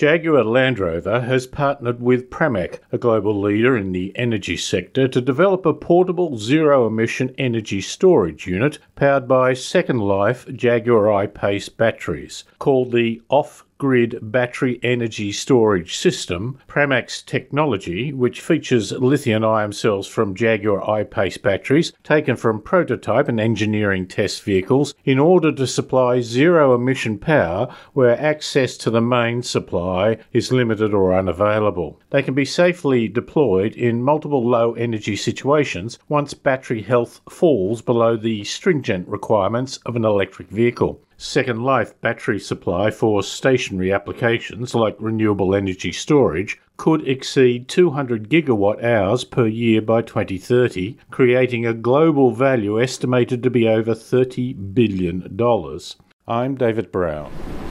Jaguar Land Rover has partnered with Pramac, a global leader in the energy sector, to develop a portable zero-emission energy storage unit powered by Second Life Jaguar I-Pace batteries. Called the Off-Grid Battery Energy Storage System, Pramac's technology, which features lithium-ion cells from Jaguar I-Pace batteries taken from prototype and engineering test vehicles in order to supply zero-emission power where access to the main supply is limited or unavailable. They can be safely deployed in multiple low-energy situations once battery health falls below the stringent requirements of an electric vehicle. Second Life battery supply for stationary applications like renewable energy storage could exceed 200 gigawatt hours per year by 2030, creating a global value estimated to be over $30 billion. I'm David Brown.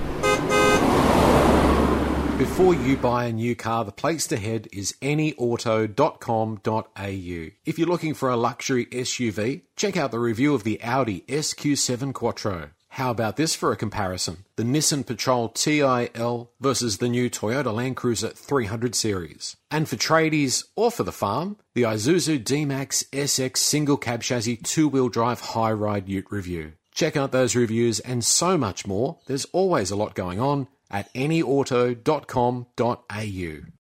Before you buy a new car, the place to head is anyauto.com.au. If you're looking for a luxury SUV, check out the review of the Audi SQ7 Quattro. How about this for a comparison? The Nissan Patrol TIL versus the new Toyota Land Cruiser 300 series. And for tradies or for the farm, the Isuzu D-Max SX single cab chassis two-wheel drive high-ride ute review. Check out those reviews and so much more. There's always a lot going on at anyauto.com.au.